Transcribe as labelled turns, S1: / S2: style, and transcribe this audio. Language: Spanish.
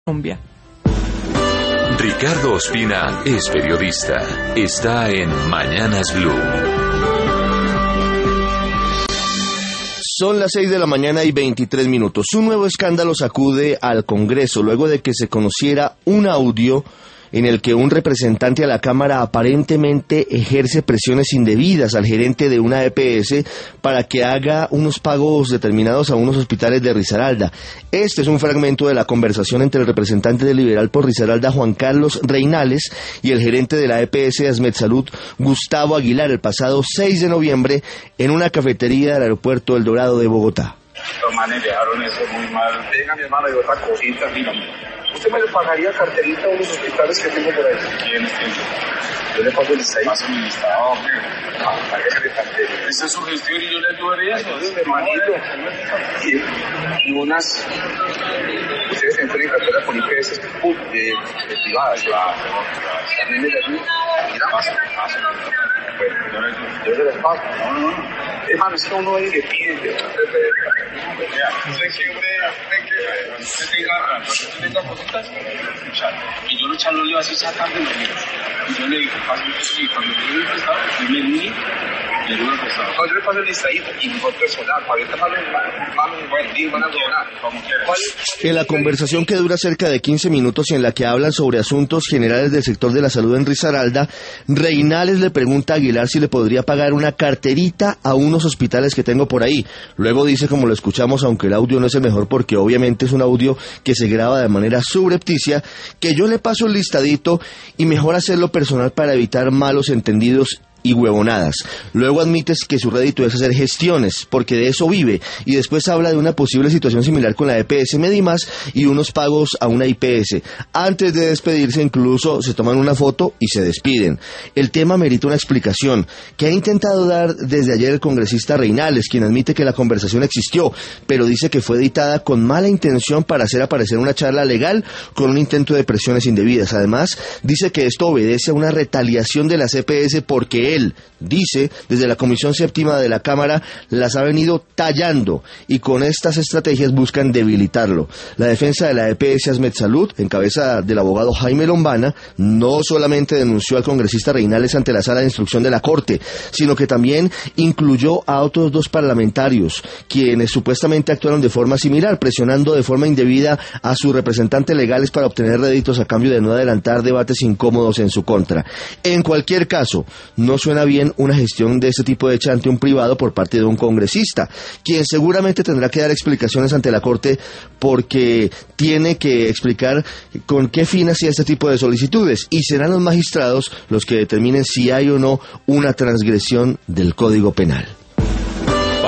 S1: Colombia.
S2: Ricardo Ospina es periodista. Está en Mañanas Blue.
S3: Son las 6 de la mañana y 23 minutos. Un nuevo escándalo sacude al Congreso luego de que se conociera un audio en el que un representante a la Cámara aparentemente ejerce presiones indebidas al gerente de una EPS para que haga unos pagos determinados a unos hospitales de Risaralda. Este es un fragmento de la conversación entre el representante del Liberal por Risaralda, Juan Carlos Reinales, y el gerente de la EPS Asmedsalud, Gustavo Aguilar, el pasado 6 de noviembre en una cafetería del aeropuerto El Dorado de Bogotá.
S4: Los manes dejaron eso muy mal. Venga, mi hermano, y otra cosita, mira. ¿Usted me le pagaría carterita a unos hospitales que tengo por ahí? ¿Quién es? Yo le pago el listado. Más un listado, hombre. Págale carterita. Esa es su gestión y yo le ayudaré a eso. Hermanito. Y unas... Ustedes entran en cartera con IPS de privadas. También me le ayudo. Mira. Bueno, yo se les pago. No. Hermano, es que uno ahí le pide. Usted tenga cositas, y yo lo le iba a hacer sacar de los libros. Y yo le digo, sí, cuando yo le he prestado, yo me uní, le doy el prestado. Cuando yo le paso el listadito, y mejor personal, para ahorita van a donar, como quieran.
S3: En la conversación, que dura cerca de 15 minutos y en la que hablan sobre asuntos generales del sector de la salud en Risaralda, Reinales le pregunta a Aguilar si le podría pagar una carterita a unos hospitales que tengo por ahí. Luego dice, como lo escuchamos, aunque el audio no es el mejor porque obviamente es un audio que se graba de manera subrepticia, que yo le paso el listadito y mejor hacerlo personal para evitar malos entendidos y huevonadas. Luego admites que su rédito es hacer gestiones, porque de eso vive, y después habla de una posible situación similar con la EPS Medimás y unos pagos a una IPS. Antes de despedirse, incluso se toman una foto y se despiden. El tema merita una explicación que ha intentado dar desde ayer el congresista Reinales, quien admite que la conversación existió, pero dice que fue editada con mala intención para hacer aparecer una charla legal con un intento de presiones indebidas. Además, dice que esto obedece a una retaliación de las EPS porque él, dice, desde la Comisión Séptima de la Cámara, las ha venido tallando y con estas estrategias buscan debilitarlo. La defensa de la EPS Asmedsalud, en cabeza del abogado Jaime Lombana, no solamente denunció al congresista Reinales ante la Sala de Instrucción de la Corte, sino que también incluyó a otros dos parlamentarios, quienes supuestamente actuaron de forma similar, presionando de forma indebida a sus representantes legales para obtener réditos a cambio de no adelantar debates incómodos en su contra. En cualquier caso, no suena bien una gestión de este tipo hecha ante un privado por parte de un congresista, quien seguramente tendrá que dar explicaciones ante la Corte porque tiene que explicar con qué fin hacía este tipo de solicitudes, y serán los magistrados los que determinen si hay o no una transgresión del Código Penal.